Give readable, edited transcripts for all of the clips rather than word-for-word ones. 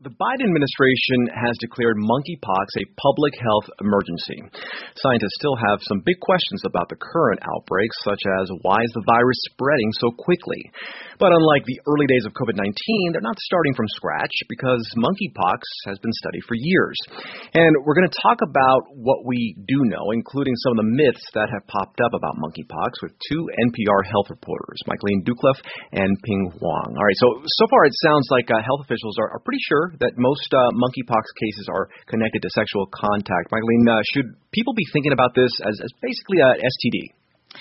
The Biden administration has declared monkeypox a public health emergency. Scientists still have some big questions about the current outbreaks, such as why is the virus spreading so quickly? But unlike the early days of COVID-19, they're not starting from scratch because monkeypox has been studied for years. And we're going to talk about what we do know, including some of the myths that have popped up about monkeypox with two NPR health reporters, Michaeline Doucleff and Ping Huang. All right, so far it sounds like health officials are pretty sure that most monkeypox cases are connected to sexual contact. Michaeline, should people be thinking about this as basically a STD?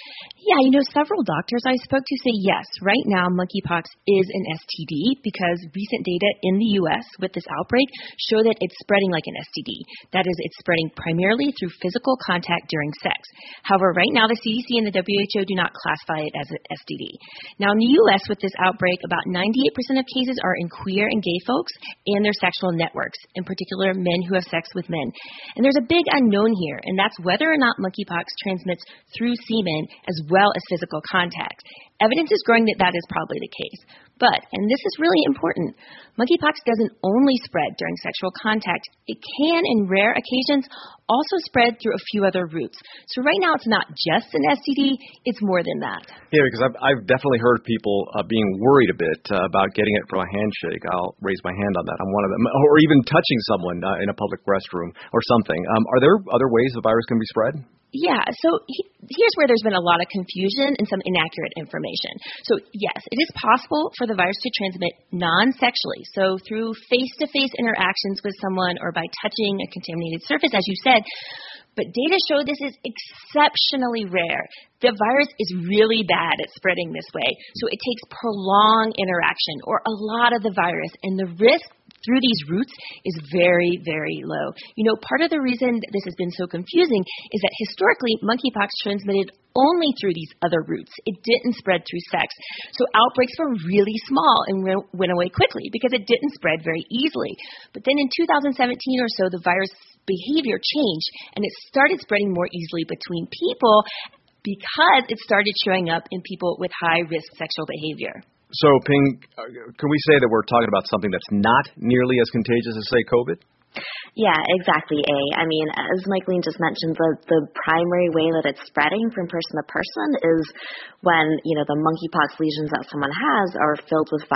Yeah, several doctors I spoke to say yes, right now monkeypox is an STD because recent data in the U.S. with this outbreak show that it's spreading like an STD. That is, it's spreading primarily through physical contact during sex. However, right now the CDC and the WHO do not classify it as an STD. Now in the U.S. with this outbreak, about 98% of cases are in queer and gay folks and their sexual networks, in particular men who have sex with men. And there's a big unknown here, and that's whether or not monkeypox transmits through semen as well as physical contact. Evidence is growing that that is probably the case. But, and this is really important, monkeypox doesn't only spread during sexual contact. It can, in rare occasions, also spread through a few other routes. So right now it's not just an STD, it's more than that. Yeah, because I've definitely heard people being worried a bit about getting it from a handshake. I'll raise my hand on that. I'm one of them. Or even touching someone in a public restroom or something. Are there other ways the virus can be spread? Yeah, so here's where there's been a lot of confusion and some inaccurate information. So yes, it is possible for the virus to transmit non-sexually, so through face-to-face interactions with someone or by touching a contaminated surface, as you said. But data show this is exceptionally rare. The virus is really bad at spreading this way, so it takes prolonged interaction or a lot of the virus, and the risk through these routes is very, very low. Part of the reason that this has been so confusing is that historically, monkeypox transmitted only through these other routes. It didn't spread through sex. So outbreaks were really small and went away quickly because it didn't spread very easily. But then in 2017 or so, the virus behavior changed and it started spreading more easily between people because it started showing up in people with high-risk sexual behavior. So, Ping, can we say that we're talking about something that's not nearly as contagious as, say, COVID? Yeah, exactly, A. I mean, as Michaeline just mentioned, the primary way that it's spreading from person to person is when, the monkeypox lesions that someone has are filled with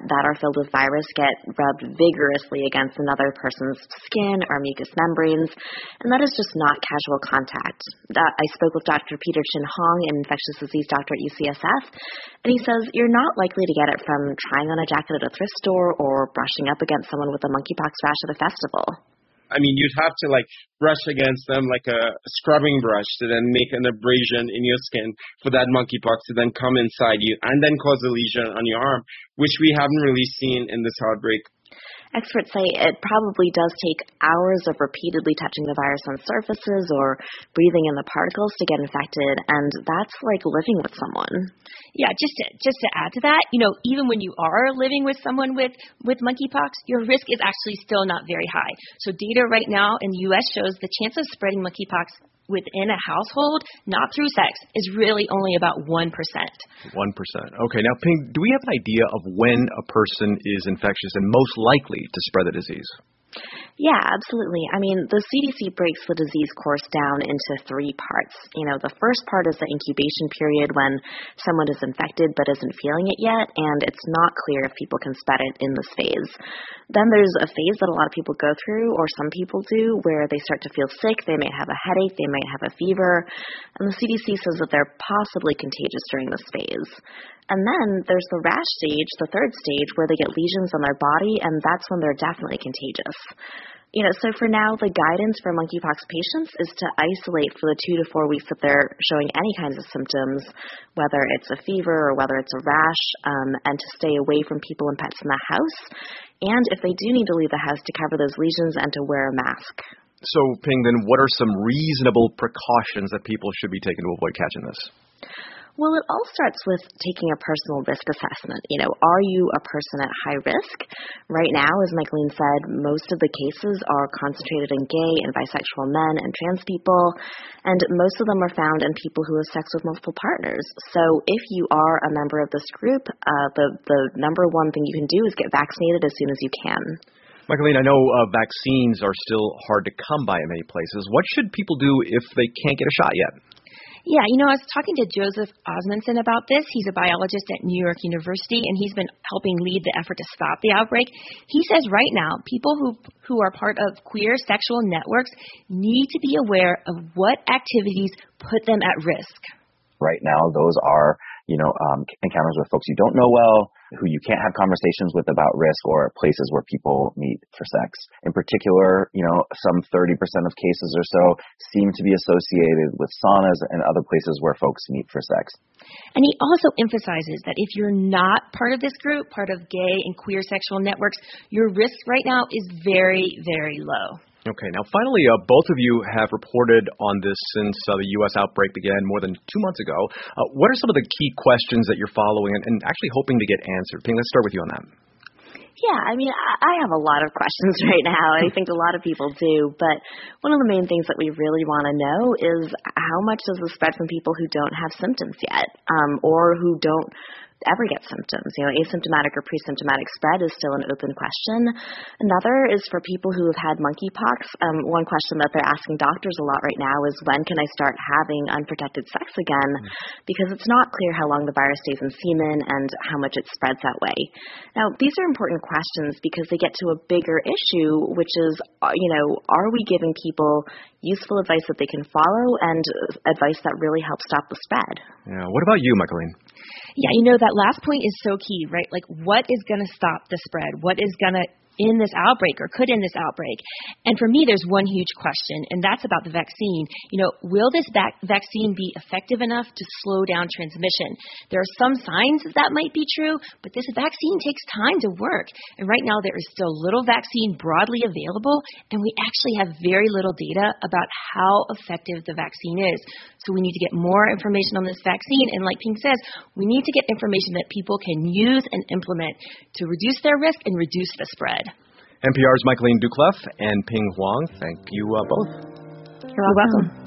virus get rubbed vigorously against another person's skin or mucous membranes, and that is just not casual contact. I spoke with Dr. Peter Chin Hong, an infectious disease doctor at UCSF, and he says you're not likely to get it from trying on a jacket at a thrift store or brushing up against someone with a monkeypox rash at a festival. I mean, you'd have to brush against them like a scrubbing brush to then make an abrasion in your skin for that monkeypox to then come inside you and then cause a lesion on your arm, which we haven't really seen in this outbreak. Experts say it probably does take hours of repeatedly touching the virus on surfaces or breathing in the particles to get infected, and that's like living with someone. Yeah, just to add to that, even when you are living with someone with monkeypox, your risk is actually still not very high. So data right now in the U.S. shows the chance of spreading monkeypox within a household, not through sex, is really only about 1%. 1%. Okay. Now, Ping, do we have an idea of when a person is infectious and most likely to spread the disease? Yeah, absolutely. I mean, the CDC breaks the disease course down into 3 parts. The first part is the incubation period when someone is infected but isn't feeling it yet, and it's not clear if people can spread it in this phase. Then there's a phase that a lot of people go through, or some people do, where they start to feel sick, they may have a headache, they might have a fever, and the CDC says that they're possibly contagious during this phase. And then there's the rash stage, the third stage, where they get lesions on their body, and that's when they're definitely contagious. So for now, the guidance for monkeypox patients is to isolate for the 2 to 4 weeks that they're showing any kinds of symptoms, whether it's a fever or whether it's a rash, and to stay away from people and pets in the house. And if they do need to leave the house, to cover those lesions and to wear a mask. So, Ping, then what are some reasonable precautions that people should be taking to avoid catching this? Well, it all starts with taking a personal risk assessment. Are you a person at high risk? Right now, as Michaeline said, most of the cases are concentrated in gay and bisexual men and trans people, and most of them are found in people who have sex with multiple partners. So if you are a member of this group, the number one thing you can do is get vaccinated as soon as you can. Michaeline, I know vaccines are still hard to come by in many places. What should people do if they can't get a shot yet? Yeah, I was talking to Joseph Osmundson about this. He's a biologist at New York University, and he's been helping lead the effort to stop the outbreak. He says right now, people who are part of queer sexual networks need to be aware of what activities put them at risk. Right now, those are, encounters with folks you don't know well, who you can't have conversations with about risk, or places where people meet for sex. In particular, some 30% of cases or so seem to be associated with saunas and other places where folks meet for sex. And he also emphasizes that if you're not part of this group, part of gay and queer sexual networks, your risk right now is very, very low. Okay, now finally, both of you have reported on this since the U.S. outbreak began more than 2 months ago. What are some of the key questions that you're following and actually hoping to get answered? Ping, let's start with you on that. Yeah, I have a lot of questions right now. I think a lot of people do, but one of the main things that we really want to know is how much does this spread from people who don't have symptoms yet, or who don't ever get symptoms. Asymptomatic or pre-symptomatic spread is still an open question. Another is for people who have had monkeypox. One question that they're asking doctors a lot right now is, when can I start having unprotected sex again? Because it's not clear how long the virus stays in semen and how much it spreads that way. Now, these are important questions because they get to a bigger issue, which is, are we giving people useful advice that they can follow and advice that really helps stop the spread? Yeah. What about you, Michaeline? Yeah, that last point is so key, right? Like, what is going to stop the spread? What is going to end this outbreak or could end this outbreak? And for me, there's one huge question, and that's about the vaccine. Will this vaccine be effective enough to slow down transmission? There are some signs that might be true, but this vaccine takes time to work. And right now, there is still little vaccine broadly available, and we actually have very little data about how effective the vaccine is. So we need to get more information on this vaccine, and like Ping says, we need to get information that people can use and implement to reduce their risk and reduce the spread. NPR's Michaeline Doucleff and Ping Huang, thank you both. You're welcome.